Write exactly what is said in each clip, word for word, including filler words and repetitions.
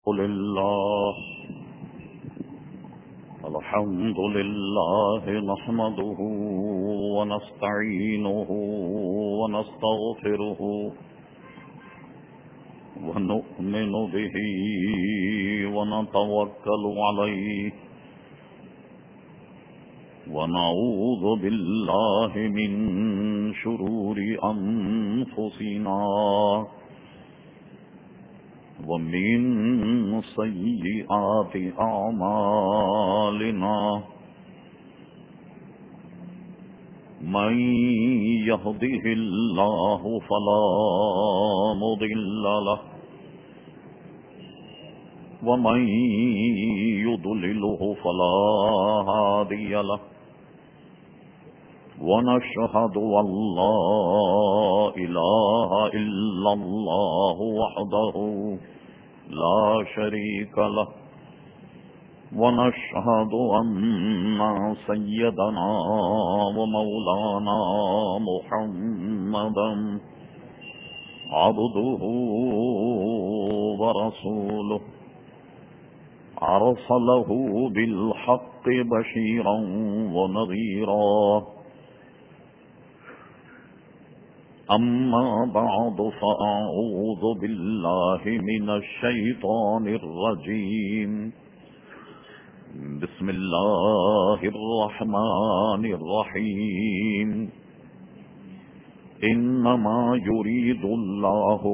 لله الحمد لله نحمده ونستعينه ونستغفره ونؤمن به ونتوكل عليه ونعوذ بالله من شرور أنفسنا ومن سيئات أعمالنا من يهده الله فلا مضل له ومن يضلله فلا هادي له ونشهد أن لا إله إلا الله وحده لا شريك له ونشهد أن سيدنا ومولانا محمدا عبده ورسوله أرسله بالحق بشيرا ونذيرا أما بعد فأعوذ بالله من الشيطان الرجيم بسم الله الرحمن الرحيم إنما يريد الله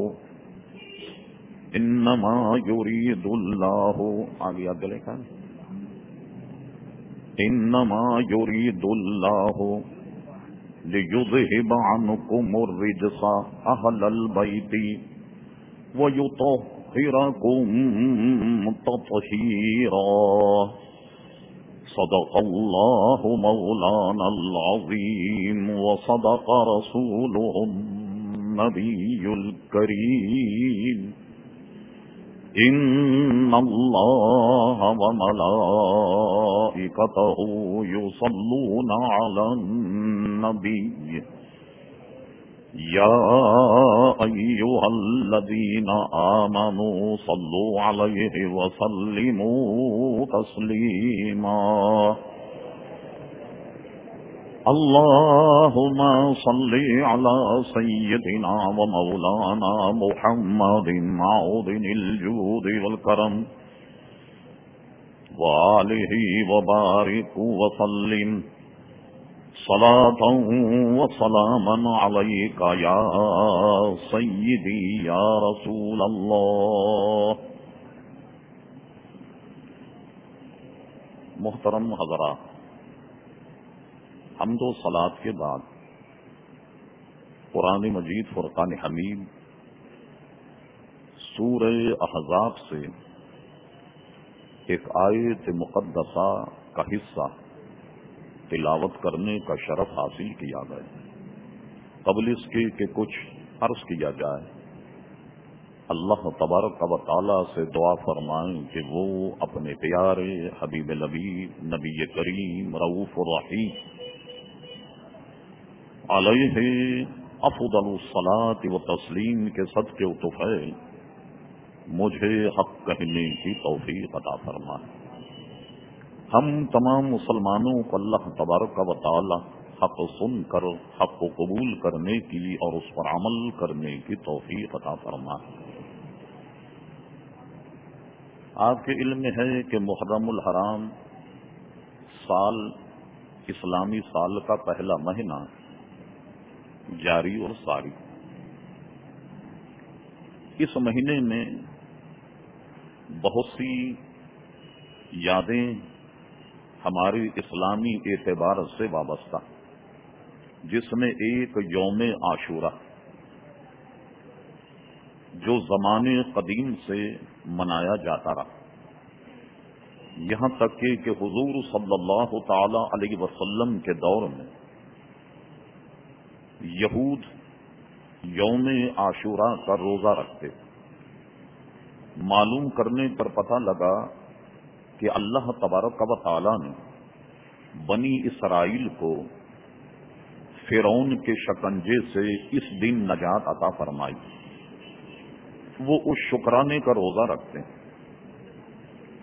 إنما يريد الله آگے آگے لکھا إنما يريد الله ليذهب عنكم الرجس أهل البيت ويطهركم تطهيرا صدق الله مولانا العظيم وصدق رسوله النبي الكريم إن الله وملائكته يصلون على النبي يا أيها الذين آمنوا صلوا عليه وسلموا تسليما اللهم صل على سيدنا ومولانا محمد معوذ الجود والكرم وآله وبارك وسلم صلاة وسلاما عليك يا سيدي يا رسول الله. محترم حضرات، حمد و صلات کے بعد قرآن مجید فرقان حمید سورہ احزاب سے ایک آیت مقدسہ کا حصہ تلاوت کرنے کا شرف حاصل کیا گیا. قبل اس کے کہ کچھ عرض کیا جائے، اللہ تبارک و تعالی سے دعا فرمائیں کہ وہ اپنے پیارے حبیب نبی نبی کریم رؤوف الرحیم علیہ افضل الصلاۃ و تسلیم کے صدقے و طفیل مجھے حق کہنے کی توفیق عطا فرمائے. ہم تمام مسلمانوں کو اللہ تبارک و تعالی حق سن کر حق کو قبول کرنے کی اور اس پر عمل کرنے کی توفیق عطا فرمائے. آپ کے علم میں ہے کہ محرم الحرام سال اسلامی سال کا پہلا مہینہ جاری اور ساری. اس مہینے میں بہت سی یادیں ہماری اسلامی اعتبار سے وابستہ، جس میں ایک یوم عاشورہ جو زمانے قدیم سے منایا جاتا رہا، یہاں تک کہ کہ حضور صلی اللہ تعالی علیہ وسلم کے دور میں یہود یوم عاشورہ کا روزہ رکھتے. معلوم کرنے پر پتہ لگا کہ اللہ تبارک و تعالی نے بنی اسرائیل کو فرعون کے شکنجے سے اس دن نجات عطا فرمائی. وہ اس شکرانے کا روزہ رکھتے ہیں.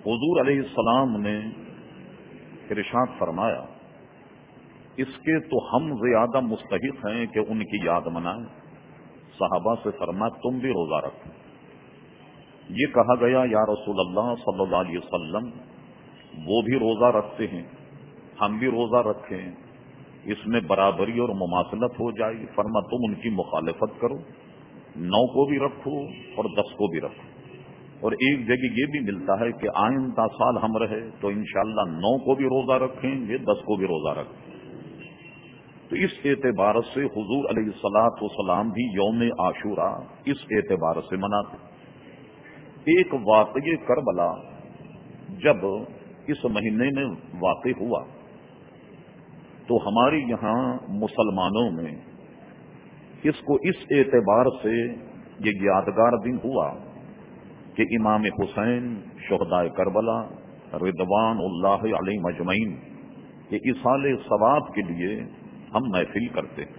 حضور علیہ السلام نے ارشاد فرمایا اس کے تو ہم زیادہ مستحق ہیں کہ ان کی یاد منائیں. صحابہ سے فرمایا تم بھی روزہ رکھو. یہ کہا گیا یا رسول اللہ صلی اللہ علیہ وسلم وہ بھی روزہ رکھتے ہیں ہم بھی روزہ رکھیں, اس میں برابری اور مماثلت ہو جائے گی. فرما تم ان کی مخالفت کرو, نو کو بھی رکھو اور دس کو بھی رکھو. اور ایک جگہ یہ بھی ملتا ہے کہ آئندہ سال ہم رہے تو انشاءاللہ نو کو بھی روزہ رکھیں گے, دس کو بھی روزہ رکھیں. تو اس اعتبار سے حضور علیہ الصلوۃ والسلام بھی یوم عاشورہ اس اعتبار سے مناتے. ایک واقعہ کربلا جب اس مہینے میں واقع ہوا تو ہمارے یہاں مسلمانوں میں اس کو اس اعتبار سے یہ یادگار دن ہوا کہ امام حسین شہدائے کربلا رضوان اللہ علیہ مجمعین کے ایصال ثواب کے لیے ہم محفل کرتے ہیں.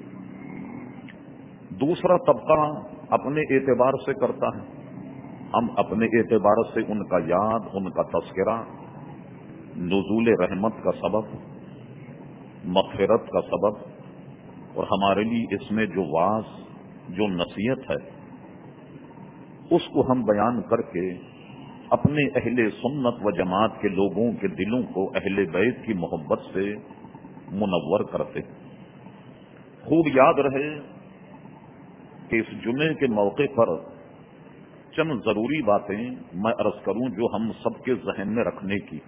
دوسرا طبقہ اپنے اعتبار سے کرتا ہے. ہم اپنے اعتبار سے ان کا یاد, ان کا تذکرہ, نزول رحمت کا سبب, مغفرت کا سبب, اور ہمارے لیے اس میں جو واعظ, جو نصیحت ہے اس کو ہم بیان کر کے اپنے اہل سنت و جماعت کے لوگوں کے دلوں کو اہل بیت کی محبت سے منور کرتے. خوب یاد رہے کہ اس جمعے کے موقع پر چند ضروری باتیں میں عرض کروں جو ہم سب کے ذہن میں رکھنے کی.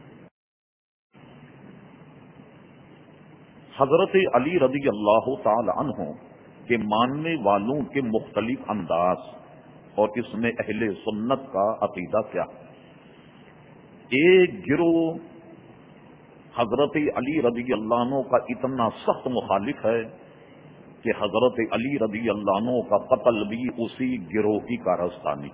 حضرت علی رضی اللہ تعالی عنہ کے ماننے والوں کے مختلف انداز اور اس میں اہل سنت کا عقیدہ کیا. ایک گروہ حضرت علی رضی اللہ عنہ کا اتنا سخت مخالف ہے کہ حضرت علی رضی اللہ عنہ کا قتل بھی اسی گروہ کی کارستانی.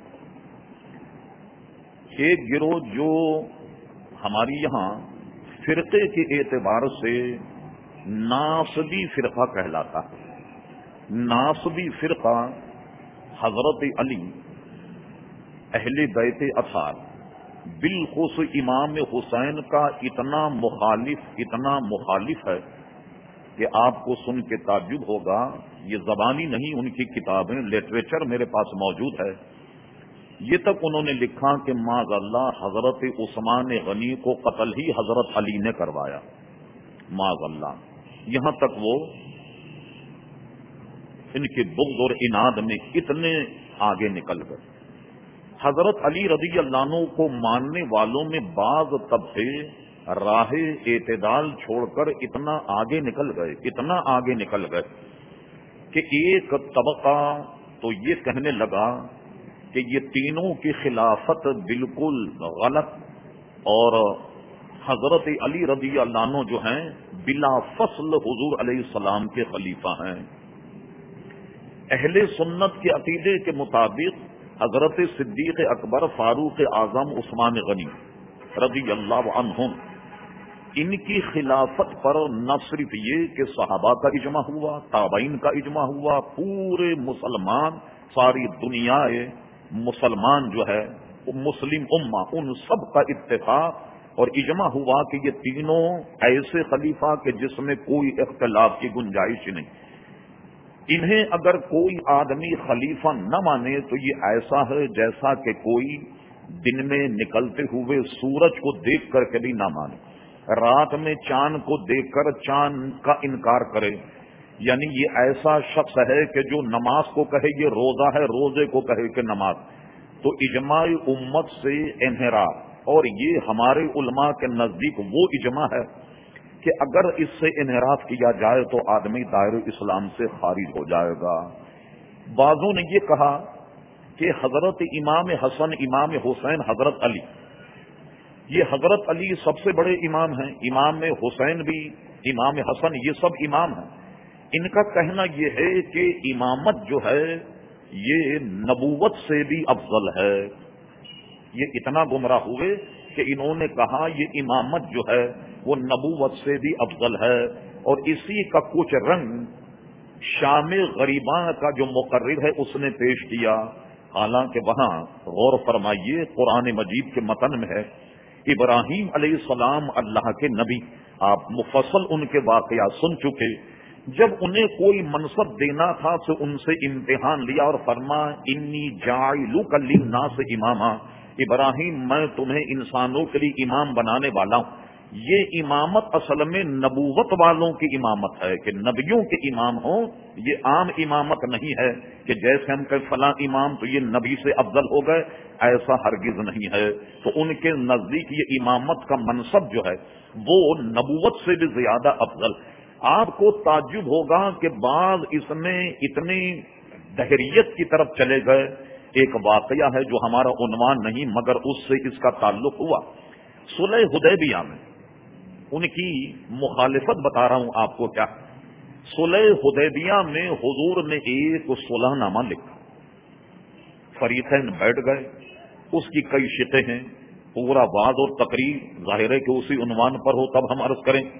ایک گروہ جو ہماری یہاں فرقے کے اعتبار سے ناصبی فرقہ کہلاتا ہے. ناصبی فرقہ حضرت علی, اہل بیت اطہار, بالخصوص امام حسین کا اتنا مخالف اتنا مخالف ہے کہ آپ کو سن کے تعجب ہوگا. یہ زبانی نہیں, ان کی کتابیں, لٹریچر میرے پاس موجود ہے. یہ تک انہوں نے لکھا کہ معاذ اللہ حضرت عثمان غنی کو قتل ہی حضرت علی نے کروایا, معاذ اللہ. یہاں تک وہ ان کے بغض اور عناد میں اتنے آگے نکل گئے. حضرت علی رضی اللہ عنہ کو ماننے والوں میں بعض طبقے راہ اعتدال چھوڑ کر اتنا آگے نکل گئے اتنا آگے نکل گئے کہ ایک طبقہ تو یہ کہنے لگا کہ یہ تینوں کی خلافت بالکل غلط اور حضرت علی رضی اللہ عنہ جو ہیں بلا فصل حضور علیہ السلام کے خلیفہ ہیں. اہل سنت کے عقیدے کے مطابق حضرت صدیق اکبر, فاروق اعظم, عثمان غنی رضی اللہ عنہم, ان کی خلافت پر نہ صرف یہ کہ صحابہ کا اجماع ہوا, تابعین کا اجماع ہوا, پورے مسلمان, ساری دنیا مسلمان جو ہے مسلم امہ, ان سب کا اتفاق اور اجماع ہوا کہ یہ تینوں ایسے خلیفہ کہ جس میں کوئی اختلاف کی گنجائش نہیں. انہیں اگر کوئی آدمی خلیفہ نہ مانے تو یہ ایسا ہے جیسا کہ کوئی دن میں نکلتے ہوئے سورج کو دیکھ کر کے بھی نہ مانے, رات میں چاند کو دیکھ کر چاند کا انکار کرے. یعنی یہ ایسا شخص ہے کہ جو نماز کو کہے یہ روزہ ہے, روزے کو کہے کہ نماز. تو اجماع امت سے انحراف, اور یہ ہمارے علماء کے نزدیک وہ اجماع ہے کہ اگر اس سے انحراف کیا جائے تو آدمی دائرہ اسلام سے خارج ہو جائے گا. بعضوں نے یہ کہا کہ حضرت امام حسن, امام حسین, حضرت علی, یہ حضرت علی سب سے بڑے امام ہیں, امام حسین بھی, امام حسن, یہ سب امام ہیں. ان کا کہنا یہ ہے کہ امامت جو ہے یہ نبوت سے بھی افضل ہے. یہ اتنا گمراہ ہوئے کہ انہوں نے کہا یہ امامت جو ہے وہ نبوت سے بھی افضل ہے. اور اسی کا کچھ رنگ شام غریباں کا جو مقرر ہے اس نے پیش کیا. حالانکہ وہاں غور فرمائیے قرآن مجید کے متن میں ہے ابراہیم علیہ السلام اللہ کے نبی، آپ مفصل ان کے واقعات سن چکے. جب انہیں کوئی منصب دینا تھا تو ان سے امتحان لیا اور فرما انی جاعلک للناس اماما، ابراہیم میں تمہیں انسانوں کے لیے امام بنانے والا ہوں. یہ امامت اصل میں نبوت والوں کی امامت ہے کہ نبیوں کے امام ہوں. یہ عام امامت نہیں ہے کہ جیسے ہم کہ فلاں امام تو یہ نبی سے افضل ہو گئے، ایسا ہرگز نہیں ہے. تو ان کے نزدیک یہ امامت کا منصب جو ہے وہ نبوت سے بھی زیادہ افضل. آپ کو تعجب ہوگا کہ بعض اس میں اتنی دہریت کی طرف چلے گئے. ایک واقعہ ہے جو ہمارا عنوان نہیں مگر اس سے اس کا تعلق ہوا. صلح حدیبیہ میں ان کی مخالفت بتا رہا ہوں آپ کو. کیا صلح حدیبیہ میں حضور نے ایک صلح نامہ لکھا، فریقین بیٹھ گئے، اس کی کئی شقیں ہیں، پورا وعظ اور تقریر ظاہر ہے کہ اسی عنوان پر ہو تب ہم عرض کریں.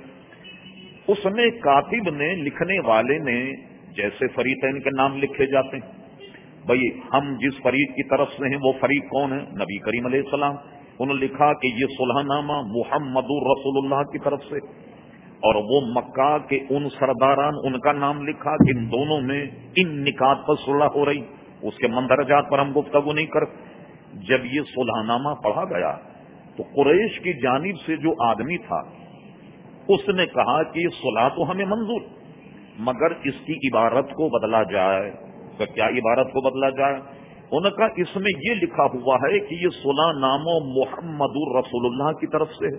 اس میں کاتب نے، لکھنے والے نے، جیسے فریقین کے نام لکھے جاتے ہیں، بھئی ہم جس فریق کی طرف سے ہیں وہ فریق کون ہے؟ نبی کریم علیہ السلام. انہوں نے لکھا کہ یہ صلح نامہ محمد رسول اللہ کی طرف سے، اور وہ مکہ کے ان سرداران، ان کا نام لکھا کہ ان دونوں میں ان نکات پر صلح ہو رہی. اس کے مندرجات پر ہم گفتگو نہیں کر. جب یہ صلح نامہ پڑھا گیا تو قریش کی جانب سے جو آدمی تھا اس نے کہا کہ یہ صلح تو ہمیں منظور، مگر اس کی عبارت کو بدلا جائے. تو کیا عبارت کو بدلا جائے؟ انہوں کا اس میں یہ لکھا ہوا ہے کہ یہ صلح نامہ محمد رسول اللہ کی طرف سے ہے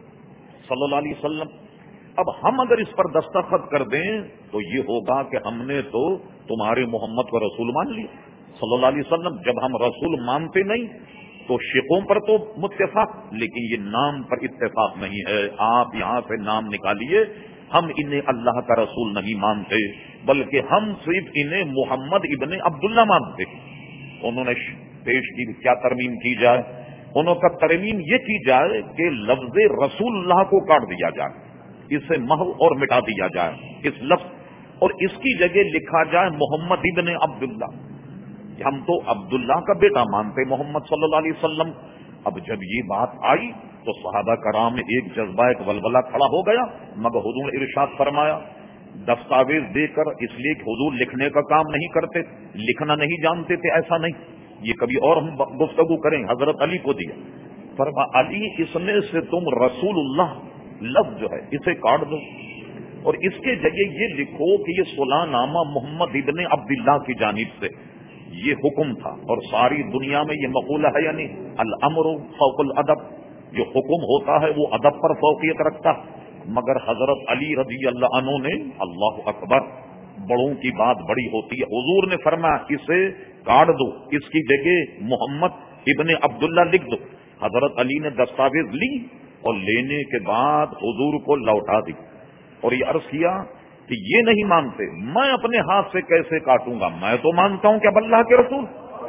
صلی اللہ علیہ وسلم. اب ہم اگر اس پر دستخط کر دیں تو یہ ہوگا کہ ہم نے تو تمہارے محمد کو رسول مان لیا صلی اللہ علیہ وسلم. جب ہم رسول مانتے نہیں تو شقوں پر تو متفق، لیکن یہ نام پر اتفاق نہیں ہے. آپ یہاں سے نام نکالیے. ہم انہیں اللہ کا رسول نہیں مانتے بلکہ ہم صرف انہیں محمد ابن عبداللہ مانتے. انہوں نے پیش کی کیا ترمیم کی جائے؟ انہوں کا ترمیم یہ کی جائے کہ لفظ رسول اللہ کو کاٹ دیا جائے، اسے محو اور مٹا دیا جائے اس لفظ، اور اس کی جگہ لکھا جائے محمد ابن عبداللہ. ہم تو عبداللہ کا بیٹا مانتے محمد صلی اللہ علیہ وسلم. اب جب یہ بات آئی تو صحابہ کرام میں ایک جذبہ، ایک ولولہ کھڑا ہو گیا. مگر حضور نے ارشاد فرمایا دستاویز دے کر، اس لیے کہ حضور لکھنے کا کام نہیں کرتے، لکھنا نہیں جانتے تھے، ایسا نہیں. یہ کبھی اور ہم گفتگو کریں. حضرت علی کو دیا، فرما علی اس میں سے تم رسول اللہ لفظ جو ہے اسے کاٹ دو اور اس کے جگہ یہ لکھو کہ یہ صلح نامہ محمد ابن عبداللہ کی جانب سے. یہ حکم تھا اور ساری دنیا میں یہ مقولہ ہے، یعنی الامر فوق الادب، جو حکم ہوتا ہے وہ ادب پر فوقیت رکھتا. مگر حضرت علی رضی اللہ عنہ نے، اللہ اکبر، بڑوں کی بات بڑی ہوتی ہے، حضور نے فرمایا اسے کاٹ دو، اس کی جگہ محمد ابن عبداللہ لکھ دو. حضرت علی نے دستاویز لی اور لینے کے بعد حضور کو لوٹا دی اور یہ عرض کیا کہ یہ نہیں مانتے، میں اپنے ہاتھ سے کیسے کاٹوں گا؟ میں تو مانتا ہوں کہ اب اللہ کے رسول،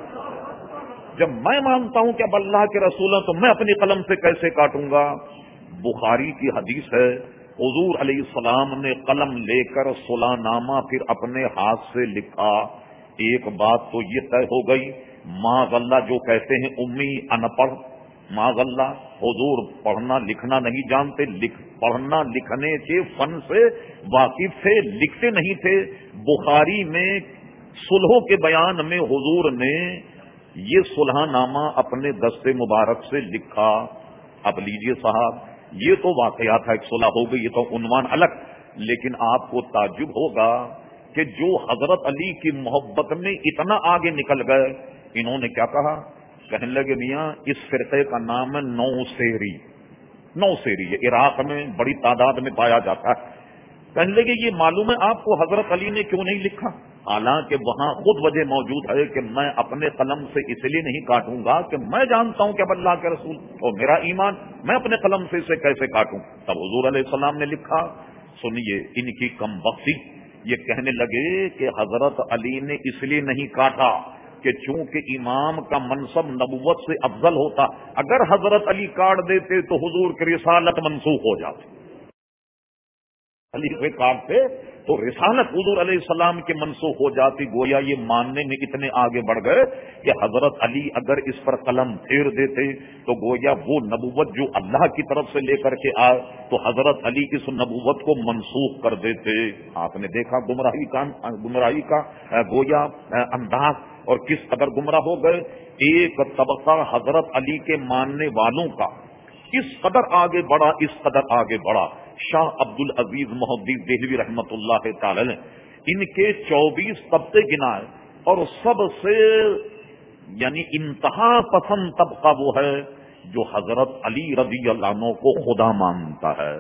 جب میں مانتا ہوں کہ اب اللہ کے رسول ہیں تو میں اپنی قلم سے کیسے کاٹوں گا؟ بخاری کی حدیث ہے، حضور علیہ السلام نے قلم لے کر صلح نامہ پھر اپنے ہاتھ سے لکھا. ایک بات تو یہ طے ہو گئی، معاذ اللہ جو کہتے ہیں امی ان پڑھ، معاذ اللہ حضور پڑھنا لکھنا نہیں جانتے، لکھ پڑھنا لکھنے کے فن سے واقف تھے، لکھتے نہیں تھے. بخاری میں صلحوں کے بیان میں حضور نے یہ صلح نامہ اپنے دست مبارک سے لکھا. اب لیجئے صاحب، یہ تو واقعات ہے، ایک صلح ہو گئی، یہ تو عنوان الگ. لیکن آپ کو تعجب ہوگا کہ جو حضرت علی کی محبت میں اتنا آگے نکل گئے، انہوں نے کیا کہا؟ کہنے لگے میاں اس فرقے کا نام ہے نو سیری. نو سیری یہ عراق میں بڑی تعداد میں پایا جاتا ہے. کہنے لگے یہ معلوم ہے آپ کو حضرت علی نے کیوں نہیں لکھا؟ حالانکہ وہاں خود وجہ موجود ہے کہ میں اپنے قلم سے اس لیے نہیں کاٹوں گا کہ میں جانتا ہوں کہ اب اللہ کے رسول اور میرا ایمان، میں اپنے قلم سے اسے کیسے کاٹوں؟ تب حضور علیہ السلام نے لکھا. سنیے ان کی کم بختی، یہ کہنے لگے کہ حضرت علی نے اس لیے نہیں کاٹا کہ چونکہ امام کا منصب نبوت سے افضل ہوتا، اگر حضرت علی کاٹ دیتے تو حضور کی رسالت منسوخ ہو جاتی. علی سے کاٹتے تو رسالت حضور علیہ السلام کے منسوخ ہو جاتی. گویا یہ ماننے میں اتنے آگے بڑھ گئے کہ حضرت علی اگر اس پر قلم پھیر دیتے تو گویا وہ نبوت جو اللہ کی طرف سے لے کر کے آئے تو حضرت علی اس نبوت کو منسوخ کر دیتے. آپ نے دیکھا گمراہی کا گمراہی کا گویا انداز اور کس قدر گمراہ ہو گئے. ایک طبقہ حضرت علی کے ماننے والوں کا اس قدر آگے بڑھا اس قدر آگے بڑھا. شاہ عبد العزیز محدث دہلوی رحمت اللہ تعالی نے ان کے چوبیس طبقے گنائے اور سب سے یعنی انتہا پسند طبقہ وہ ہے جو حضرت علی رضی اللہ عنہ کو خدا مانتا ہے.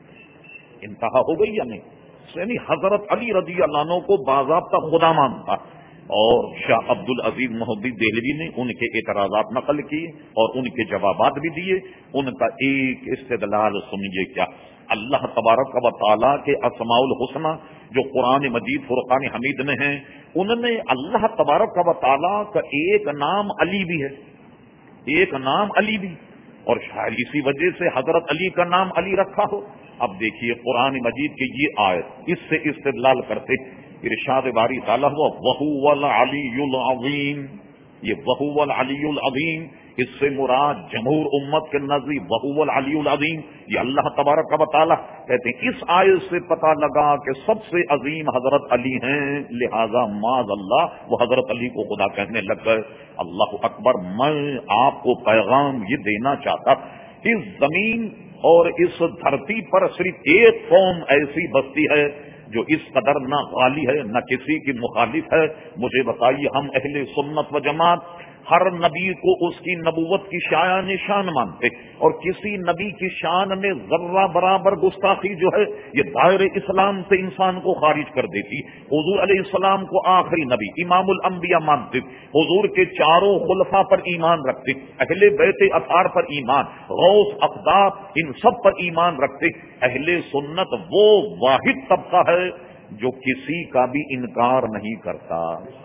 انتہا ہو گئی یا نہیں؟ یعنی حضرت علی رضی اللہ عنہ کو باضابطہ خدا مانتا. اور شاہ عبد العزیز محدث دہلوی نے ان کے اعتراضات نقل کیے اور ان کے جوابات بھی دیے. ان کا ایک استدلال سمجھے کیا. اللہ تبارک و تعالیٰ کے اسماء الحسنی جو قرآن مجید فرقان حمید میں ہیں ان میں اللہ تبارک و تعالیٰ کا ایک نام علی بھی ہے, ایک نام علی بھی, اور شاید اسی وجہ سے حضرت علی کا نام علی رکھا ہو. اب دیکھیے قرآن مجید کی یہ آیت اس سے استدلال کرتے ارشاد باری تعالیٰ ہوا وَهُوَ الْعَلِيُّ الْعَظِيمُ. یہ وَهُوَ الْعَلِيُّ الْعَظِيمُ اس سے مراد جمہور امت کے نزدیک وَهُوَ الْعَلِيُّ الْعَظِيمُ یہ اللہ تبارک و تعالیٰ کہتے ہیں. اس آیت سے پتہ لگا کہ سب سے عظیم حضرت علی ہیں, لہذا معاذ اللہ وہ حضرت علی کو خدا کہنے لگ گئے. اللہ اکبر. میں آپ کو پیغام یہ دینا چاہتا اس زمین اور اس دھرتی پر صرف ایک قوم ایسی بستی ہے جو اس قدر نہ غالی ہے نہ کسی کی مخالف ہے. مجھے بتائیے, ہم اہل سنت و جماعت ہر نبی کو اس کی نبوت کی شایع نشان مانتے اور کسی نبی کی شان میں ذرہ برابر گستاخی جو ہے یہ دائرے اسلام سے انسان کو خارج کر دیتی. حضور علیہ السلام کو آخری نبی امام الانبیاء مانتے, حضور کے چاروں خلفاء پر ایمان رکھتے, اہل بیت اطہار پر ایمان, غوث اقطاب ان سب پر ایمان رکھتے. اہل سنت وہ واحد طبقہ ہے جو کسی کا بھی انکار نہیں کرتا.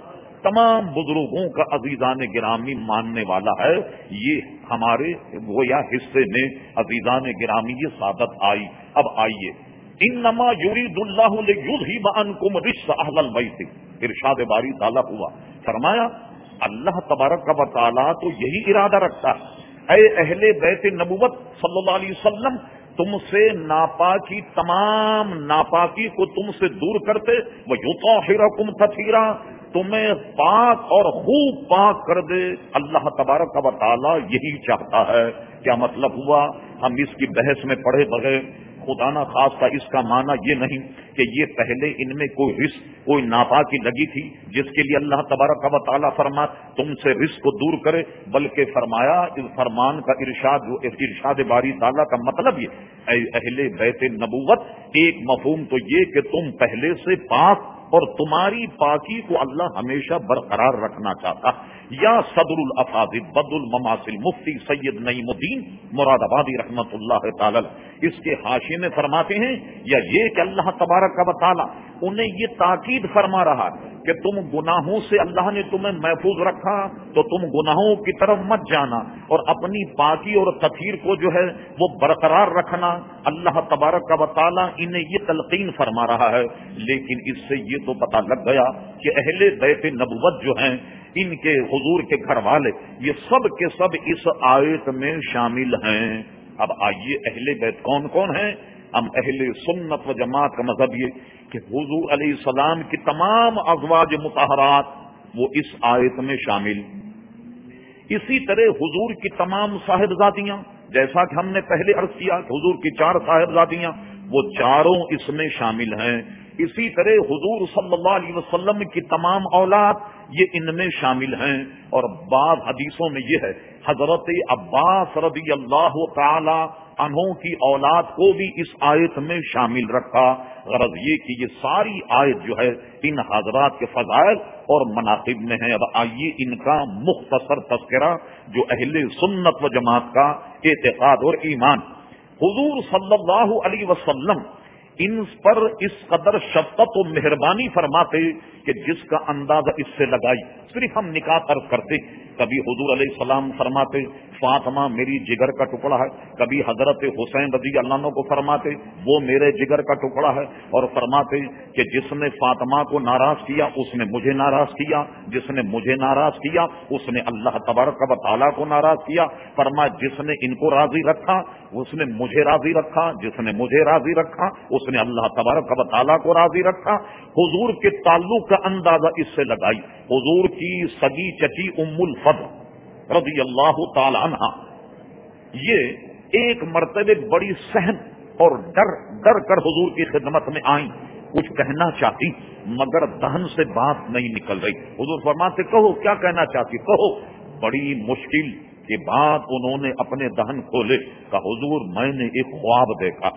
تمام بزرگوں کا عزیزان گرامی ماننے والا ہے. یہ ہمارے گویا حصے میں عزیزان گرامی یہ سعادت آئی. اب آئیے انما یرید اللہ لیذھب عنکم رجس اہل البیت. ارشاد باری تعالیٰ ہوا, فرمایا اللہ تبارک و تعالیٰ تو یہی ارادہ رکھتا ہے اے اہل بیت نبوت صلی اللہ علیہ وسلم تم سے ناپاکی تمام ناپاکی کو تم سے دور کرتے ویطہرکم تطہیرا تمہیں پاک اور خوب پاک کر دے. اللہ تبارک و تعالیٰ یہی چاہتا ہے. کیا مطلب ہوا؟ ہم اس کی بحث میں پڑھے بغیر خدا نہ خاصہ اس کا معنی یہ نہیں کہ یہ پہلے ان میں کوئی رزق کوئی ناپاکی لگی تھی جس کے لیے اللہ تبارک و تعالیٰ فرما تم سے رزق کو دور کرے, بلکہ فرمایا اس فرمان کا ارشاد ارشاد باری تعالیٰ کا مطلب یہ اے اہل بیت نبوت ایک مفہوم تو یہ کہ تم پہلے سے پاک اور تمہاری پاکی کو اللہ ہمیشہ برقرار رکھنا چاہتا. یا صدر الافاضل بدر المماثل مفتی سید نعیم الدین مراد آبادی رحمت اللہ تعالی اس کے حاشیے میں فرماتے ہیں یا یہ کہ اللہ تبارک و تعالی انہیں یہ تاکید فرما رہا کہ تم گناہوں سے اللہ نے تمہیں محفوظ رکھا تو تم گناہوں کی طرف مت جانا اور اپنی پاکی اور تطہیر کو جو ہے وہ برقرار رکھنا. اللہ تبارک و تعالی انہیں یہ تلقین فرما رہا ہے. لیکن اس سے یہ تو پتہ لگ گیا کہ اہل بیت نبوت جو ہیں ان کے حضور کے گھر والے یہ سب کے سب اس آیت میں شامل ہیں. اب آئیے اہل بیت کون کون ہیں؟ ہم اہل سنت و جماعت کا مذہب یہ کہ حضور علیہ السلام کی تمام ازواج مطہرات وہ اس آیت میں شامل. اسی طرح حضور کی تمام صاحبزادیاں جیسا کہ ہم نے پہلے عرض کیا کہ حضور کی چار صاحبزادیاں وہ چاروں اس میں شامل ہیں. اسی طرح حضور صلی اللہ علیہ وسلم کی تمام اولاد یہ ان میں شامل ہیں. اور بعض حدیثوں میں یہ ہے حضرت عباس رضی اللہ تعالی عنہ کی اولاد کو بھی اس آیت میں شامل رکھا. غرض یہ کہ یہ ساری آیت جو ہے ان حضرات کے فضائل اور مناقب میں ہے. اب آئیے ان کا مختصر تذکرہ جو اہل سنت و جماعت کا اعتقاد اور ایمان. حضور صلی اللہ علیہ وسلم ان پر اس قدر شفقت و مہربانی فرماتے کہ جس کا اندازہ اس سے لگائی صرف ہم نکات عرض کرتے. کبھی حضور علیہ السلام فرماتے فاطمہ میری جگر کا ٹکڑا ہے، کبھی حضرت حسین رضی اللہ عنہ کو فرماتے وہ میرے جگر کا ٹکڑا ہے، اور فرماتے کہ جس نے فاطمہ کو ناراض کیا اس نے مجھے ناراض کیا، جس نے مجھے ناراض کیا اس نے اللہ تبارک و تعالیٰ کو ناراض کیا، فرمایا جس نے ان کو راضی رکھا اس نے مجھے راضی رکھا، جس نے مجھے راضی رکھا اس نے اللہ تبارک و تعالیٰ کو راضی رکھا۔ حضور کے تعلق کا اندازہ اس سے لگائی، حضور کی سگی چچی ام الفضل رضی اللہ تعالی عنہ یہ ایک مرتبہ بڑی سہم اور ڈر ڈر کر حضور کی خدمت میں آئیں، کچھ کہنا چاہتی مگر دہن سے بات نہیں نکل رہی۔ حضور فرماتے کہو کیا کہنا چاہتی، کہو۔ بڑی مشکل کے بعد انہوں نے اپنے دہن کھولے، کہا حضور میں نے ایک خواب دیکھا۔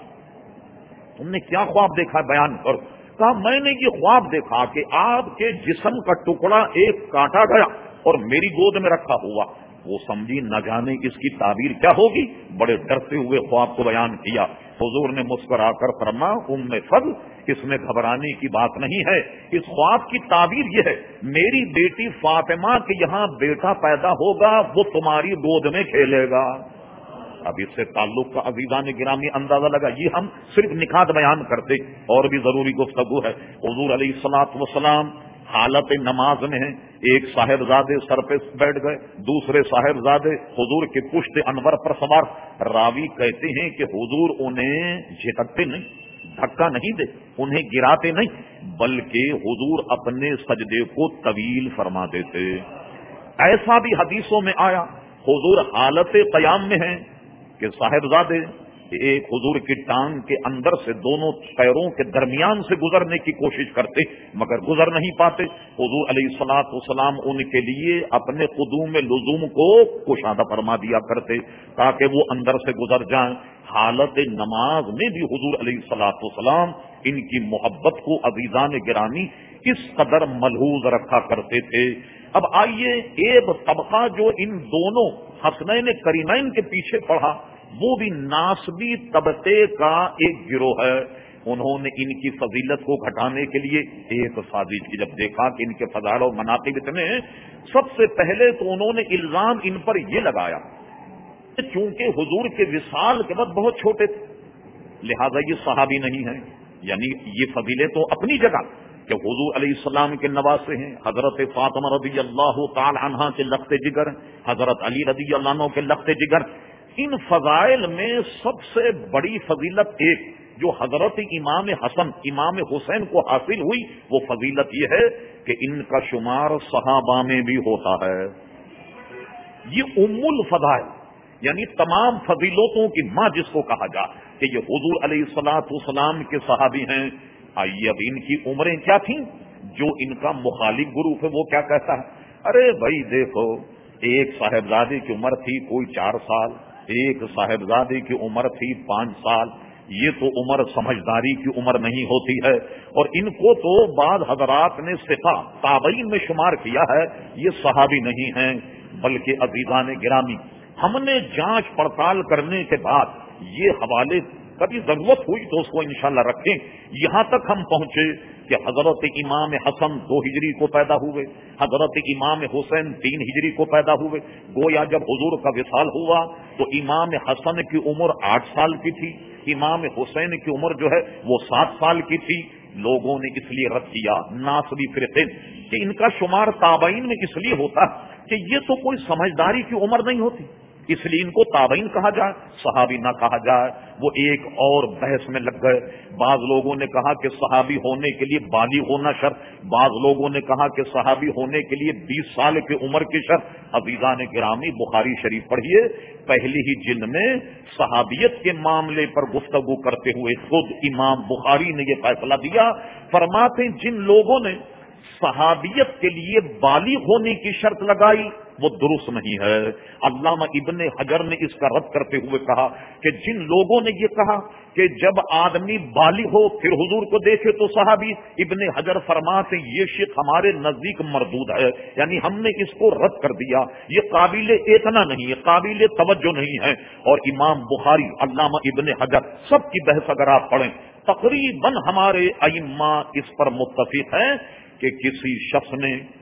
تم نے کیا خواب دیکھا بیان کرو؟ کہا میں نے یہ خواب دیکھا کہ آپ کے جسم کا ٹکڑا ایک کاٹا گیا اور میری گود میں رکھا ہوا۔ وہ سمجھی نہ جانے اس کی تعبیر کیا ہوگی، بڑے ڈرتے ہوئے خواب کو بیان کیا۔ حضور نے مسکرا کر فرمایا ام فضل اس میں گھبرانے کی بات نہیں ہے، اس خواب کی تعبیر یہ ہے میری بیٹی فاطمہ کے یہاں بیٹا پیدا ہوگا، وہ تمہاری گود میں کھیلے گا۔ اب اس سے تعلق کا عزیزان گرامی اندازہ لگا، یہ ہم صرف نکات بیان کرتے، اور بھی ضروری گفتگو ہے۔ حضور علیہ الصلوۃ والسلام حالت نماز میں ہیں، ایک صاحبزادے سر پہ بیٹھ گئے، دوسرے صاحبزادے حضور کے پشت انور پر سوار۔ راوی کہتے ہیں کہ حضور انہیں جھٹکتے نہیں، دھکا نہیں دے، انہیں گراتے نہیں، بلکہ حضور اپنے سجدے کو طویل فرما دیتے۔ ایسا بھی حدیثوں میں آیا حضور حالت قیام میں ہیں کہ صاحبزادے ایک حضور کی ٹانگ کے اندر سے دونوں پیروں کے درمیان سے گزرنے کی کوشش کرتے مگر گزر نہیں پاتے۔ حضور علیہ الصلوۃ والسلام ان کے لیے اپنے قدوم لزوم کو کشادہ فرما دیا کرتے تاکہ وہ اندر سے گزر جائیں۔ حالت نماز میں بھی حضور علیہ الصلوۃ والسلام ان کی محبت کو عزیزان گرامی اس قدر ملحوظ رکھا کرتے تھے۔ اب آئیے ایک طبقہ جو ان دونوں حسنین کریمین کے پیچھے پڑا وہ بھی ناسبی طبقے کا ایک گروہ ہے۔ انہوں نے ان کی فضیلت کو گھٹانے کے لیے ایک سازش کی، جب دیکھا کہ ان کے فضائل و مناقب اتنے ہیں، سب سے پہلے تو انہوں نے الزام ان پر یہ لگایا چونکہ حضور کے وصال کے بعد بہت چھوٹے تھے لہذا یہ صحابی نہیں ہیں، یعنی یہ فضیلت تو اپنی جگہ کہ حضور علیہ السلام کے نواسے ہیں، حضرت فاطمہ رضی اللہ تعالی عنہا کے لخت جگر، حضرت علی رضی اللہ عنہ کے لخت جگر۔ ان فضائل میں سب سے بڑی فضیلت ایک جو حضرت امام حسن امام حسین کو حاصل ہوئی وہ فضیلت یہ ہے کہ ان کا شمار صحابہ میں بھی ہوتا ہے۔ یہ ام الفضائل یعنی تمام فضیلتوں کی ماں جس کو کہا جا کہ یہ حضور علیہ الصلوۃ والسلام کے صحابی ہیں۔ آئیے اب ان کی عمریں کیا تھیں، جو ان کا مخالف گروپ ہے وہ کیا کہتا ہے، ارے بھائی دیکھو ایک صاحبزادے کی عمر تھی کوئی چار سال، ایک صاحبزادے کی عمر تھی پانچ سال، یہ تو عمر سمجھداری کی عمر نہیں ہوتی ہے، اور ان کو تو بعض حضرات نے صفا تابعین میں شمار کیا ہے، یہ صحابی نہیں ہیں بلکہ عزیزان گرامی ہم نے جانچ پڑتال کرنے کے بعد یہ حوالے کبھی ضرورت ہوئی تو اس کو انشاءاللہ رکھیں، یہاں تک ہم پہنچے کہ حضرت امام حسن دو ہجری کو پیدا ہوئے، حضرت امام حسین تین ہجری کو پیدا ہوئے۔ گویا جب حضور کا وصال ہوا تو امام حسن کی عمر آٹھ سال کی تھی، امام حسین کی عمر جو ہے وہ سات سال کی تھی۔ لوگوں نے اس لیے رد کیا ناسبی فرقے کہ ان کا شمار تابعین میں اس لیے ہوتا کہ یہ تو کوئی سمجھداری کی عمر نہیں ہوتی، اس لیے ان کو تابعین کہا جائے صحابی نہ کہا جائے۔ وہ ایک اور بحث میں لگ گئے، بعض لوگوں نے کہا کہ صحابی ہونے کے لیے بالغ ہونا شرط، بعض لوگوں نے کہا کہ صحابی ہونے کے لیے بیس سال کی عمر کی شرط۔ عزیزان گرامی بخاری شریف پڑھیے، پہلی ہی جلد میں صحابیت کے معاملے پر گفتگو کرتے ہوئے خود امام بخاری نے یہ فیصلہ دیا، فرماتے جن لوگوں نے صحابیت کے لیے بالغ ہونے کی شرط لگائی وہ درست نہیں ہے۔ علامہ ابن حجر نے اس کا رد کرتے ہوئے کہا کہ جن لوگوں نے یہ کہا کہ جب آدمی بالغ ہو پھر حضور کو دیکھے تو صحابی، ابن حجر فرماتے یہ شیخ ہمارے نزدیک مردود ہے، یعنی ہم نے اس کو رد کر دیا، یہ قابل اتنا نہیں ہے، قابل توجہ نہیں ہے۔ اور امام بخاری، علامہ ابن حجر سب کی بحث اگر آپ پڑھیں تقریباً ہمارے ائمہ اس پر متفق ہیں کہ کسی شخص نے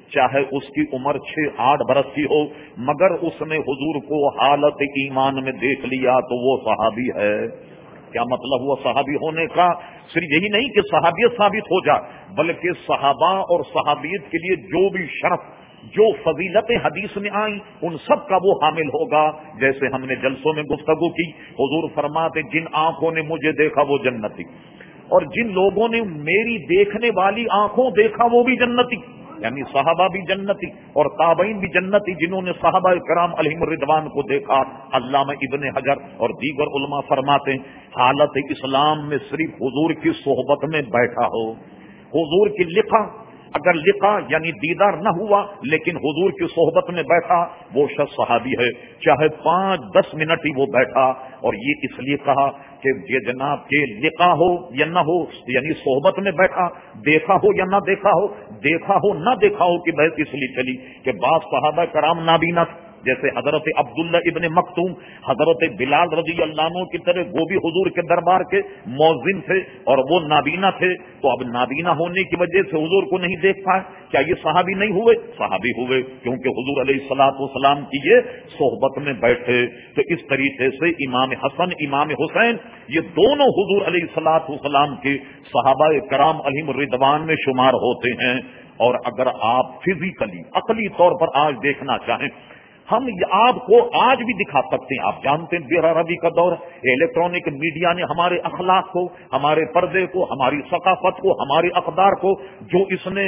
چاہے اس کی عمر چھ آٹھ برس کی ہو، مگر اس نے حضور کو حالت ایمان میں دیکھ لیا تو وہ صحابی ہے۔ کیا مطلب ہوا صحابی ہونے کا؟ صرف یہی نہیں کہ صحابیت ثابت ہو جائے، بلکہ صحابہ اور صحابیت کے لیے جو بھی شرف، جو فضیلتیں حدیث میں آئیں، ان سب کا وہ حامل ہوگا۔ جیسے ہم نے جلسوں میں گفتگو کی، حضور فرماتے جن آنکھوں نے مجھے دیکھا وہ جنتی، اور جن لوگوں نے میری دیکھنے والی آنکھوں دیکھا وہ بھی جنتی، یعنی صحابہ بھی جنتی اور تابعین بھی جنتی جنہوں نے صحابہ کرام علیہم الرضوان کو دیکھا۔ علامہ ابن حجر اور دیگر علماء فرماتے ہیں حالت اسلام میں صرف حضور کی صحبت میں بیٹھا ہو، حضور کی لقا، اگر لقا یعنی دیدار نہ ہوا لیکن حضور کی صحبت میں بیٹھا، وہ شخص صحابی ہے، چاہے پانچ دس منٹ ہی وہ بیٹھا۔ اور یہ اس لیے کہا کہ یہ جناب کے لقا ہو یا نہ ہو، یعنی صحبت میں بیٹھا، دیکھا ہو یا نہ دیکھا ہو، دیکھا ہو نہ دیکھا ہو کی بحث اس لیے چلی کہ بعض صحابہ کرام نابینا تھے، جیسے حضرت عبداللہ ابن مکتوم، حضرت بلال رضی اللہ عنہ کی طرح وہ بھی حضور کے دربار کے مؤذن تھے اور وہ نابینا تھے، تو اب نابینا ہونے کی وجہ سے حضور کو نہیں دیکھ پائے، کیا یہ صحابی نہیں ہوئے؟ صحابی ہوئے، کیونکہ حضور علیہ الصلوۃ والسلام کی یہ صحبت میں بیٹھے۔ تو اس طریقے سے امام حسن، امام حسین، یہ دونوں حضور علیہ الصلوۃ والسلام کے صحابہ کرام علیہم الرضوان میں شمار ہوتے ہیں۔ اور اگر آپ فزیکلی، عقلی طور پر آج دیکھنا چاہیں، ہم آپ کو آج بھی دکھا سکتے ہیں، آپ جانتے ہیں بے روی کا دور، الیکٹرانک میڈیا نے ہمارے اخلاق کو، ہمارے پردے کو، ہماری ثقافت کو، ہمارے اقدار کو جو اس نے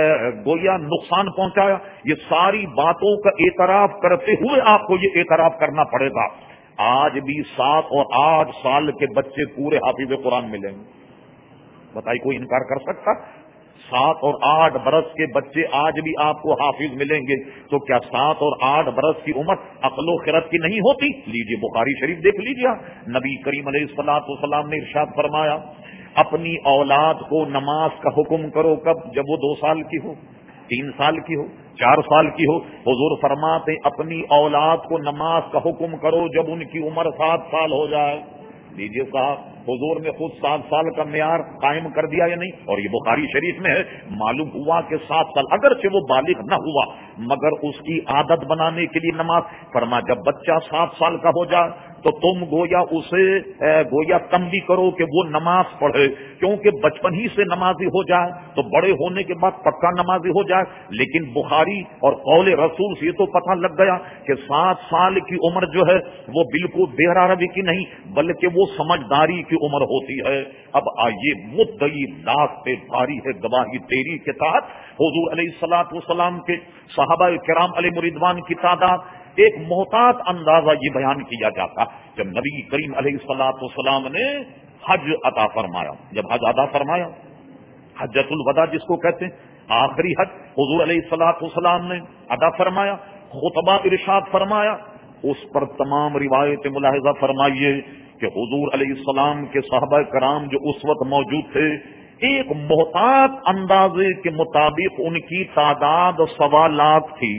گویا نقصان پہنچایا، یہ ساری باتوں کا اعتراف کرتے ہوئے آپ کو یہ اعتراف کرنا پڑے گا آج بھی سات اور آٹھ سال کے بچے پورے حافظ قرآن ملیں گے۔ بتائیے کوئی انکار کر سکتا؟ سات اور آٹھ برس کے بچے آج بھی آپ کو حافظ ملیں گے، تو کیا سات اور آٹھ برس کی عمر عقل و خرد کی نہیں ہوتی؟ لیجیے بخاری شریف دیکھ لیجیے، نبی کریم علیہ الصلوۃ والسلام نے ارشاد فرمایا اپنی اولاد کو نماز کا حکم کرو، کب؟ جب وہ دو سال کی ہو، تین سال کی ہو، چار سال کی ہو۔ حضور فرماتے اپنی اولاد کو نماز کا حکم کرو جب ان کی عمر سات سال ہو جائے۔ لیجیے صاحب، حضور نے خود سات سال کا معیار قائم کر دیا یا نہیں؟ اور یہ بخاری شریف میں ہے۔ معلوم ہوا کہ سات سال، اگرچہ وہ بالغ نہ ہوا مگر اس کی عادت بنانے کے لیے نماز، فرما جب بچہ سات سال کا ہو جائے تو تم گویا اسے گویا تنبیہ کرو کہ وہ نماز پڑھے، کیونکہ بچپن ہی سے نمازی ہو جائے تو بڑے ہونے کے بعد پکا نمازی ہو جائے۔ لیکن بخاری اور قول رسول سے یہ تو پتہ لگ گیا کہ سات سال کی عمر جو ہے وہ بالکل بے روی کی نہیں، بلکہ وہ سمجھداری کی عمر ہوتی ہے۔ اب آئیے، مدعی لاکھ پہ بھاری ہے گواہی تیری کے تحت حضور علیہ الصلوۃ والسلام کے صحابہ کرام علیہ رضوان کی تعداد، ایک محتاط اندازہ یہ بیان کیا جاتا جب نبی کریم علیہ الصلوۃ والسلام نے حج عطا فرمایا، جب حج عطا فرمایا، حجۃ الوداع جس کو کہتے ہیں، آخری حج حضور علیہ الصلوۃ والسلام نے عطا فرمایا، خطبہ ارشاد فرمایا، اس پر تمام روایت ملاحظہ فرمائیے کہ حضور علیہ السلام کے صحابہ کرام جو اس وقت موجود تھے، ایک محتاط اندازے کے مطابق ان کی تعداد سوا لاکھ تھی،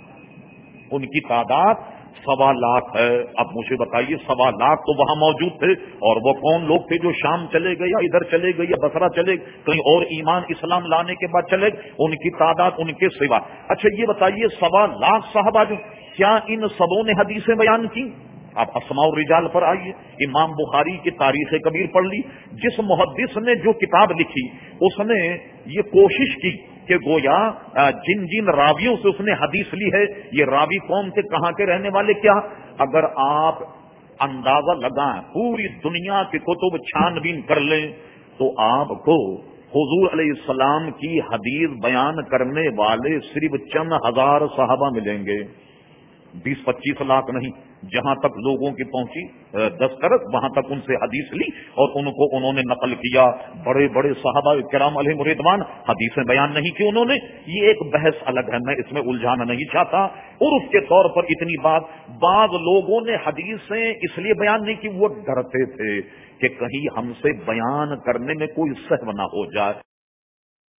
ان کی تعداد سوا لاکھ ہے۔ اب مجھے بتائیے، سوا لاکھ تو وہاں موجود تھے، اور وہ کون لوگ تھے جو شام چلے گئے یا ادھر چلے گئے یا بصرہ چلے گئے، کہیں اور ایمان اسلام لانے کے بعد چلے گئے، ان کی تعداد ان کے سوا۔ اچھا یہ بتائیے، سوا لاکھ صحابہ جو، کیا ان سبوں نے حدیثیں بیان کی؟ آپ اسماء الرجال پر آئیے، امام بخاری کی تاریخ کبیر پڑھ لی، جس محدث نے جو کتاب لکھی اس نے یہ کوشش کی کہ گویا جن جن راویوں سے اس نے حدیث لی ہے یہ راوی کون تھے، کہاں کے رہنے والے، کیا؟ اگر آپ اندازہ لگائیں، پوری دنیا کی کتب چھان بین کر لیں تو آپ کو حضور علیہ السلام کی حدیث بیان کرنے والے صرف چند ہزار صحابہ ملیں گے، بیس پچیس لاکھ نہیں۔ جہاں تک لوگوں کی پہنچی دسترس، وہاں تک ان سے حدیث لی اور ان کو انہوں نے نقل کیا۔ بڑے بڑے صحابہ کرام علیہ رضوان حدیثیں بیان نہیں کی انہوں نے، یہ ایک بحث الگ ہے، میں اس میں الجھانا نہیں چاہتا۔ عرف کے طور پر اتنی بات، بعض لوگوں نے حدیثیں اس لیے بیان نہیں کی، وہ ڈرتے تھے کہ کہیں ہم سے بیان کرنے میں کوئی سہو نہ ہو جائے۔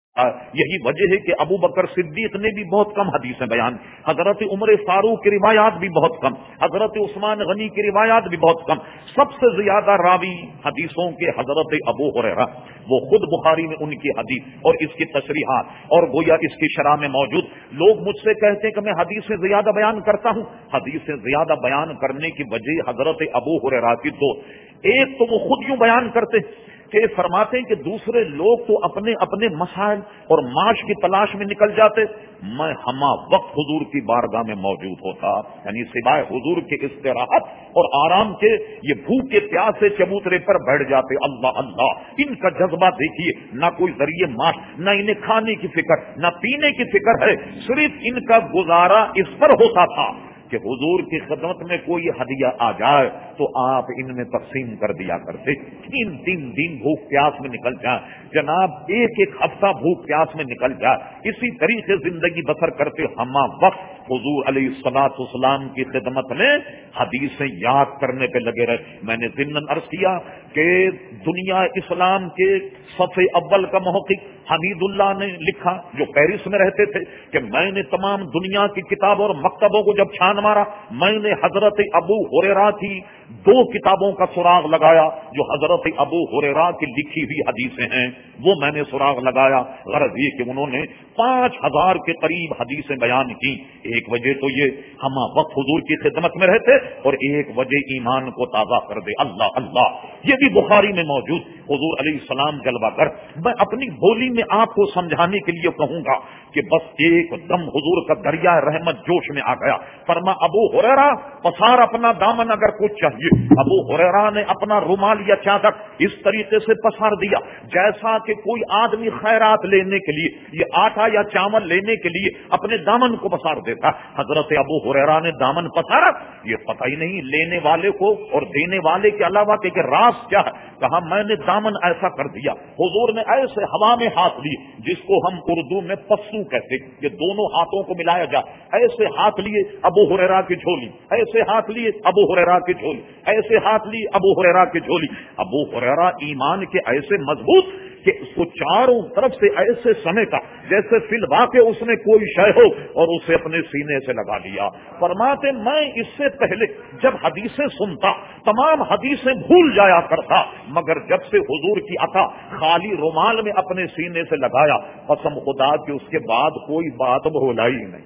یہی وجہ ہے کہ ابو بکر صدیق نے بھی بہت کم حدیثیں بیان، حضرت عمر فاروق کی روایات بھی بہت کم، حضرت عثمان غنی کی روایات بھی بہت کم. سب سے زیادہ راوی حدیثوں کے حضرت ابو ہریرہ، وہ خود بخاری میں ان کی حدیث اور اس کی تصریحات اور گویا اس کی شرح میں موجود. لوگ مجھ سے کہتے ہیں کہ میں حدیث سے زیادہ بیان کرتا ہوں. حدیث سے زیادہ بیان کرنے کی وجہ حضرت ابو ہریرہ کی دو. ایک تو وہ خود یوں بیان کرتے کہ فرماتے ہیں کہ دوسرے لوگ تو اپنے اپنے مسائل اور معاش کی تلاش میں نکل جاتے، میں ہمہ وقت حضور کی بارگاہ میں موجود ہوتا، یعنی سوائے حضور کے استراحت اور آرام کے یہ بھوکے پیاسے چبوترے پر بیٹھ جاتے. اللہ اللہ، ان کا جذبہ دیکھیے، نہ کوئی ذریعے معاش، نہ انہیں کھانے کی فکر، نہ پینے کی فکر ہے، صرف ان کا گزارا اس پر ہوتا تھا کہ حضور کی خدمت میں کوئی ہدیہ آ جائے تو آپ ان میں تقسیم کر دیا کرتے. تین تین دن بھوک پیاس میں نکل جائے، جناب ایک ایک ہفتہ بھوک پیاس میں نکل جائے، اسی طریقے زندگی بسر کرتے ہمہ وقت حضور علیہ الصلوۃ والسلام کی خدمت میں حدیثیں یاد کرنے پہ لگے رہے. میں نے ضمن عرض کیا کہ دنیا اسلام کے صف اول کا محقق حمید اللہ نے لکھا، جو پیرس میں رہتے تھے، کہ میں نے تمام دنیا کی کتابوں اور مکتبوں کو جب چھان مارا، میں نے حضرت ابو ہریرہ کی دو کتابوں کا سراغ لگایا جو حضرت ابو ہریرہ کی لکھی ہوئی حدیثیں ہیں، وہ میں نے سراغ لگایا. غرض یہ کہ انہوں نے پانچ ہزار کے قریب حدیثیں بیان کی. ایک وجہ تو یہ ہمہ وقت حضور کی خدمت میں رہتے، اور ایک وجہ ایمان کو تازہ کر دے. اللہ اللہ، یہ بھی بخاری میں موجود. حضور علیہ السلام جلوہ گر. میں اپنی بولی میں آپ کو سمجھانے کے لیے کہوں گا کہ بس ایک دم حضور کا دریا رحمت جوش میں آ گیا. فرما ابو ہریرہ پسار اپنا دامن اگر کچھ چاہیے. ابو ہریرہ نے اپنا رومال یا چادر اس طریقے سے پسار دیا جیسا کہ کوئی آدمی خیرات لینے کے لیے، یہ آٹا یا چاول لینے کے لیے اپنے دامن کو پسار دیتا. حضرت ابو ہریرہ نے دامن پسارا، یہ پتہ ہی نہیں لینے والے کو اور دینے والے کے علاوہ کہ راز کیا ہے. کہا میں نے دامن ایسا کر دیا. حضور نے ایسے ہوا میں ہاتھ لیے جس کو ہم اردو میں پسو کہتے، یہ دونوں ہاتھوں کو ملایا جائے. ایسے ہاتھ لیے ابو ہریرہ کی جھولی، ایسے ہاتھ لیے ابو ہریرہ کی جھولی، ایسے ہاتھ لیے ابو ہریرہ کی جھولی. ابو ہریرہ ایمان کے ایسے مضبوط کہ اس کو چاروں طرف سے ایسے سمیٹا جیسے فی الواقع اس میں کوئی شے ہو اور اسے اپنے سینے سے لگا دیا. فرماتے میں اس سے پہلے جب حدیثیں سنتا تمام حدیثیں بھول جایا کرتا، مگر جب سے حضور کی عطا خالی رومال میں اپنے سینے سے لگایا، قسم خدا کہ اس کے بعد کوئی بات بھولا ہی نہیں.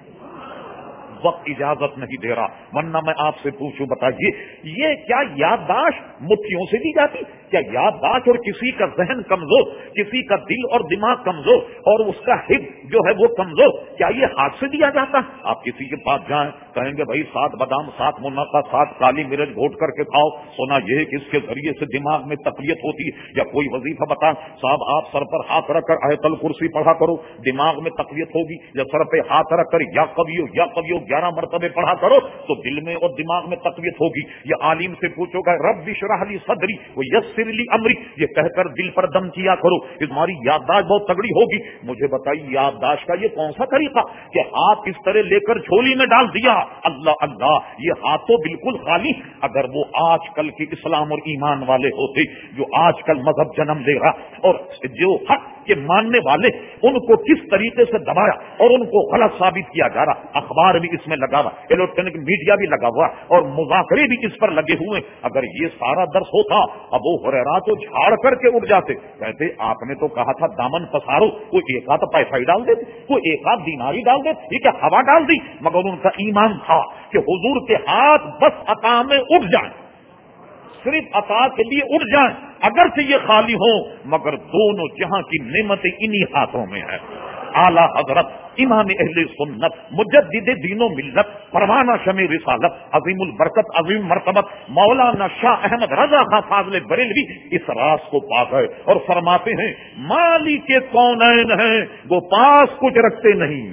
وقت اجازت نہیں دے رہا، ورنہ میں آپ سے پوچھوں بتائیے یہ کیا یادداشت مٹھیوں سے دی جاتی؟ کیا یادداشت اور کسی کا ذہن کمزور، کسی کا دل اور دماغ کمزور اور اس کا حفظ جو ہے وہ کمزور، کیا یہ ہاتھ سے دیا جاتا؟ آپ کسی کے پاس جائیں کہیں گے بھائی سات بادام سات منقع سات کالی مرچ گھوٹ کر کے کھاؤ، سونا یہ کہ اس کے ذریعے سے دماغ میں تقویت ہوتی ہے. یا کوئی وظیفہ بتا صاحب آپ سر پر ہاتھ رکھ کر آیت الکرسی پڑھا کرو دماغ میں تقویت ہوگی، یا سر پہ ہاتھ رکھ کر یا قویو یا قویو گیارہ مرتبے پڑھا کرو تو دل میں اور دماغ میں تقویت ہوگی. یا عالم سے پوچھو گا رب اشرح لی صدری ویسر لی امری، یہ کہہ کر دل پر دم کیا کرو، تمہاری یادداشت بہت تگڑی ہوگی. مجھے بتائیے یادداشت کا یہ کون سا طریقہ کہ ہاتھ اس طرح لے کر جھولی میں ڈال دیا؟ اللہ اللہ، یہ ہاتھ تو بالکل خالی. اگر وہ آج کل کے اسلام اور ایمان والے ہوتے جو آج کل مذہب جنم لے رہا اور جو حق کے ماننے والے ان کو کس طریقے سے دبایا اور ان کو غلط ثابت کیا جا رہا، اخبار بھی اس میں لگا ہوا، الیکٹرانک میڈیا بھی لگا ہوا اور مذاکرے بھی اس پر لگے ہوئے. اگر یہ سارا درس ہوتا ابو ہریرہ تو جھاڑ کر کے اٹھ جاتے، کہتے آپ نے تو کہا تھا دامن پسارو، کوئی ایک آدھ پیسہ ہی ڈال دیتے، کوئی ایک آدھ دینار ہی ڈال دیتے، یہ کیا ہوا ڈال دی؟ مگر ان کا ایمان تھا کہ حضور کے ہاتھ بس عطا میں اٹھ جائیں، صرف عطا کے لیے اٹھ جائیں، اگرچہ یہ خالی ہوں مگر دونوں جہاں کی نعمتیں انہی ہاتھوں میں ہیں. اعلی حضرت امام اہل سنت مجدد دین و ملت پروانہ شمع رسالت عظیم البرکت عظیم مرتبت مولانا شاہ احمد رضا خان فاضل بریلوی اس راز کو پا گئے اور فرماتے ہیں مالی کے کونین ہیں وہ پاس کچھ رکھتے نہیں،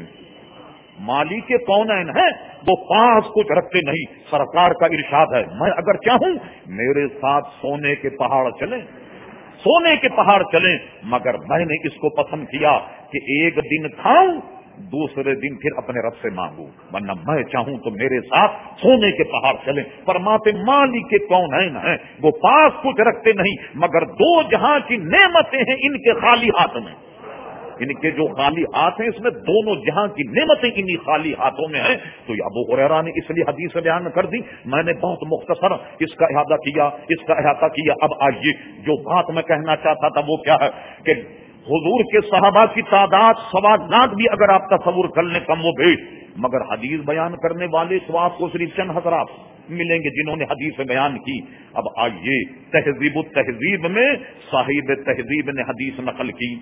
مالی کے کونین ہیں وہ پاس کچھ رکھتے نہیں. سرکار کا ارشاد ہے میں اگر چاہوں میرے ساتھ سونے کے پہاڑ چلیں، سونے کے پہاڑ چلیں، مگر میں نے اس کو پسند کیا کہ ایک دن کھاؤں دوسرے دن پھر اپنے رب سے مانگوں، ورنہ میں چاہوں تو میرے ساتھ سونے کے پہاڑ چلیں. فرماتے مالی کے کونین ہیں وہ پاس کچھ رکھتے نہیں مگر دو جہاں کی نعمتیں ہیں ان کے خالی ہاتھ میں. ان کے جو خالی ہاتھ ہیں اس میں دونوں جہاں کی نعمتیں انہی خالی ہاتھوں میں ہیں. تو یہ ابو ہریرہ نے اس لیے حدیث بیان کر دی. میں نے بہت مختصر اس کا احاطہ کیا اس کا احاطہ کیا اب آئیے جو بات میں کہنا چاہتا تھا وہ کیا ہے کہ حضور کے صحابہ کی تعداد سوا لاکھ بھی اگر آپ تصور کر لیں کم و بیش، مگر حدیث بیان کرنے والے تو آپ کو صرف چند حضرات ملیں گے جنہوں نے حدیث بیان کی. اب آئیے تہذیب التہذیب میں صاحب تہذیب نے حدیث نقل کی.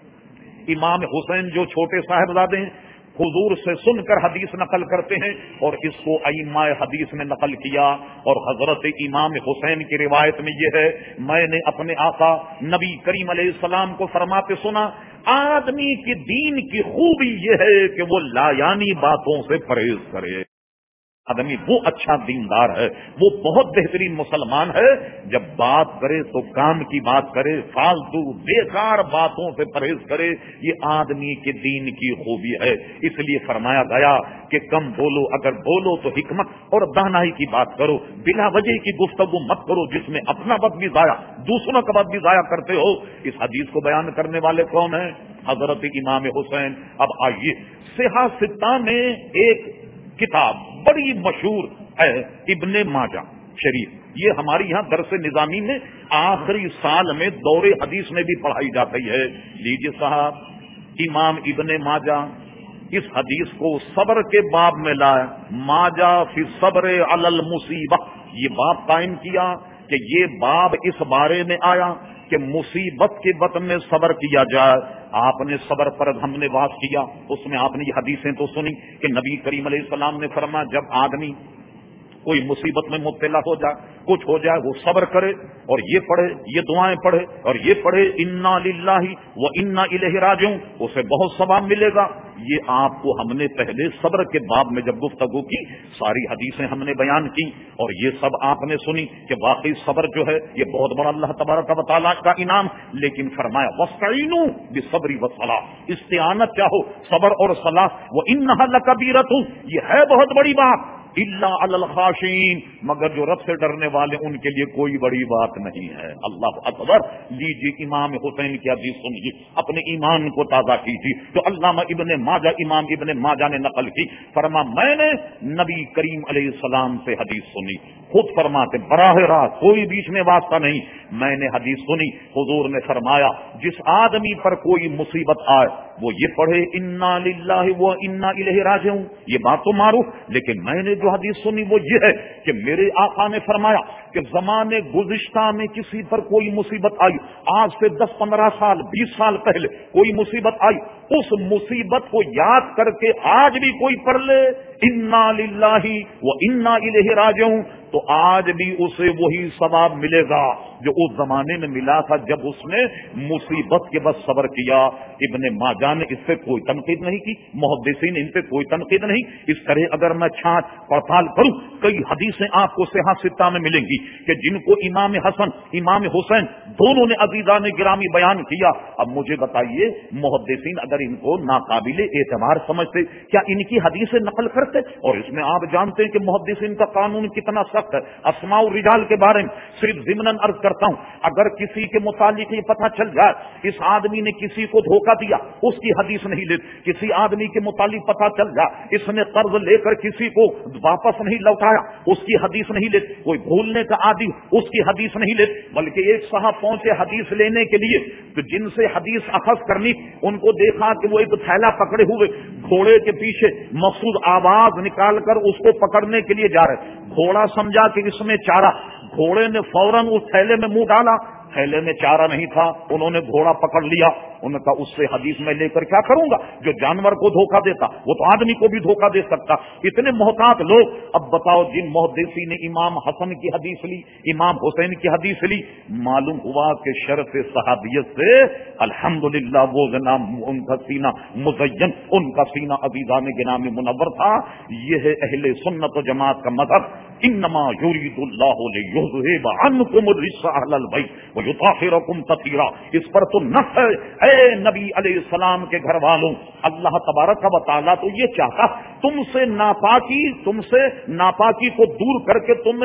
امام حسین جو چھوٹے صاحبزادے ہیں حضور سے سن کر حدیث نقل کرتے ہیں اور اس کو ائمہ حدیث نے نقل کیا. اور حضرت امام حسین کی روایت میں یہ ہے میں نے اپنے آقا نبی کریم علیہ السلام کو فرماتے سنا آدمی کی دین کی خوبی یہ ہے کہ وہ لایانی باتوں سے پرہیز کرے. آدمی وہ اچھا دیندار ہے، وہ بہت بہترین مسلمان ہے جب بات کرے تو کام کی بات کرے، فالتو بیکار باتوں سے پرہیز کرے. یہ آدمی کے دین کی خوبی ہے. اس لیے فرمایا گیا کہ کم بولو، اگر بولو تو حکمت اور دانائی کی بات کرو، بلا وجہ کی گفتگو مت کرو جس میں اپنا وقت بھی ضائع دوسروں کا وقت بھی ضائع کرتے ہو. اس حدیث کو بیان کرنے والے کون ہیں؟ حضرت امام حسین. اب آئیے صحاح ستہ میں ایک کتاب بڑی مشہور ہے ابن ماجہ شریف. یہ ہماری یہاں درس نظامی میں آخری سال میں دور حدیث میں بھی پڑھائی جاتی ہے. لیجیے صاحب امام ابن ماجہ اس حدیث کو صبر کے باب میں لائے. ماجہ فی صبر علی المصیبہ یہ باب قائم کیا کہ یہ باب اس بارے میں آیا کہ مصیبت کے وقت میں صبر کیا جائے. آپ نے صبر پر ہم نے بات کیا، اس میں آپ نے یہ حدیثیں تو سنی کہ نبی کریم علیہ السلام نے فرمایا جب آدمی کوئی مصیبت میں مبتلا ہو جائے کچھ ہو جائے وہ صبر کرے اور یہ پڑھے یہ دعائیں پڑھے اور یہ پڑھے انا للہ و انا الیہ راجعون، اسے بہت ثواب ملے گا. یہ آپ کو ہم نے پہلے صبر کے باب میں جب گفتگو کی ساری حدیثیں ہم نے بیان کی اور یہ سب آپ نے سنی کہ واقعی صبر جو ہے یہ بہت بڑا اللہ تبارک و تعالیٰ کا انعام. لیکن فرمایا وَاسْتَعِينُوا بِالصَّبْرِ وَالصَّلَاةِ، استعانت چاہو صبر اور صلاح. وَإِنَّهَا لَكَبِيرَةٌ یہ ہے بہت بڑی بات. اللہ علی الخاشعین مگر جو رب سے ڈرنے والے ان کے لیے کوئی بڑی بات نہیں ہے. اللہ اکبر. لیجیے امام حسین کی حدیث سنیے، اپنے ایمان کو تازہ کیجیے. تو علامہ ابن ماجہ امام ابن ماجہ نے نقل کی. فرما میں نے نبی کریم علیہ السلام سے حدیث سنی، خود فرماتے براہ راست کوئی بیچ میں واسطہ نہیں. میں نے حدیث سنی حضور نے فرمایا جس آدمی پر کوئی مصیبت آئے وہ یہ پڑھے انا للہ و انا الیہ راجعون. یہ بات تو معروف، لیکن میں نے جو حدیث سنی وہ یہ ہے کہ میرے آقا نے فرمایا کہ زمانے گزشتہ میں کسی پر کوئی مصیبت آئی، آج سے دس پندرہ سال بیس سال پہلے کوئی مصیبت آئی، اس مصیبت کو یاد کر کے آج بھی کوئی پڑھ لے انا للہ و انا الیہ راجعون تو آج بھی اسے وہی ثواب ملے گا جو اس زمانے میں ملا تھا جب اس نے مصیبت کے بعد صبر کیا. ابن ماجہ نے اس سے کوئی تنقید نہیں کی، محدثین نے ان سے کوئی تنقید نہیں. اس طرح اگر میں چھانٹ پڑتال کروں کئی حدیثیں آپ کو صحاح ستہ میں ملیں گی کہ جن کو امام حسن امام حسین دونوں نے عزیزان گرامی بیان کیا. اب مجھے بتائیے محدثین اگر ان کو ناقابل اعتبار سمجھتے کیا ان کی حدیثیں نقل کرتے؟ اور اس میں آپ جانتے ہیں کہ محدثین کا قانون کتنا سخت ہے. اسماء الرجال کے بارے میں صرف ضمناً عرض کرتا ہوں، اگر کسی کے متعلق یہ پتہ چل جائے اس آدمی نے کسی کو دھوکہ دیا اس کی حدیث نہیں لیتے. کسی آدمی کے متعلق پتہ چل جائے اس نے قرض لے کر کسی کو واپس نہیں لوٹایا اس کی حدیث نہیں لیتے. کوئی بھولنے کا عادی اس کی حدیث نہیں لیتے. بلکہ ایک صاحب پہنچے حدیث لینے کے لیے تو جن سے حدیث اخذ کرنی ان کو دیکھا کہ وہ ایک تھیلا پکڑے ہوئے گھوڑے کے پیچھے مخصوص آواز نکال کر اس کو پکڑنے کے لیے جا رہے. گھوڑا سمجھا کہ اس میں چارہ، گھوڑے نے فوراً اس تھیلے میں منہ ڈالا، تھیلے میں چارہ نہیں تھا. انہوں نے گھوڑا پکڑ لیا. انہوں نے کہا اس سے حدیث میں لے کر کیا کروں گا؟ جو جانور کو دھوکہ دیتا وہ تو آدمی کو بھی دھوکہ دے سکتا. اتنے محتاط لوگ. اب بتاؤ جن محدثین نے امام حسن کی حدیث لی امام حسین کی حدیث لی معلوم ہوا کہ شرف صحابیت سے الحمدللہ وہ جناب ان کا سینہ مزین، ان کا سینہ عزیزان گرامی منور تھا. یہ ہے اہل سنت و جماعت کا مذہب. انما یرید اللہ لیذھب عنکم الرجس اہل البیت ویطہرکم تطہیرا. اس پر تو نص ہے اے نبی علیہ السلام کے گھر والوں، اللہ تبارک و تعالیٰ تو یہ چاہتا تم سے ناپاکی تم سے ناپاکی کو دور کر کے تمہیں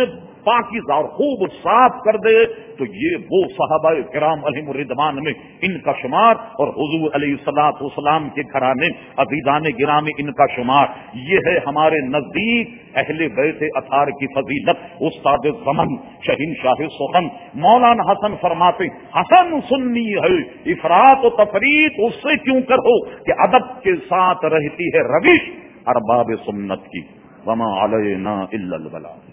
پاکیزہ اور خوب صاف کر دے تو یہ وہ صحابہ کرام علیہم الرضوان میں ان کا شمار اور حضور علیہ الصلوۃ والسلام کے گھرانے عزیزان گرامی ان کا شمار. یہ ہے ہمارے نزدیک اہل بیت اطہار کی فضیلت. استاد زمن شہنشاہ سخن مولانا حسن فرماتے حسن سنی ہے افراط و تفریط اس سے کیوں کرو کہ ادب کے ساتھ رہتی ہے روش ارباب سنت کی. وما علینا الا البلاغ.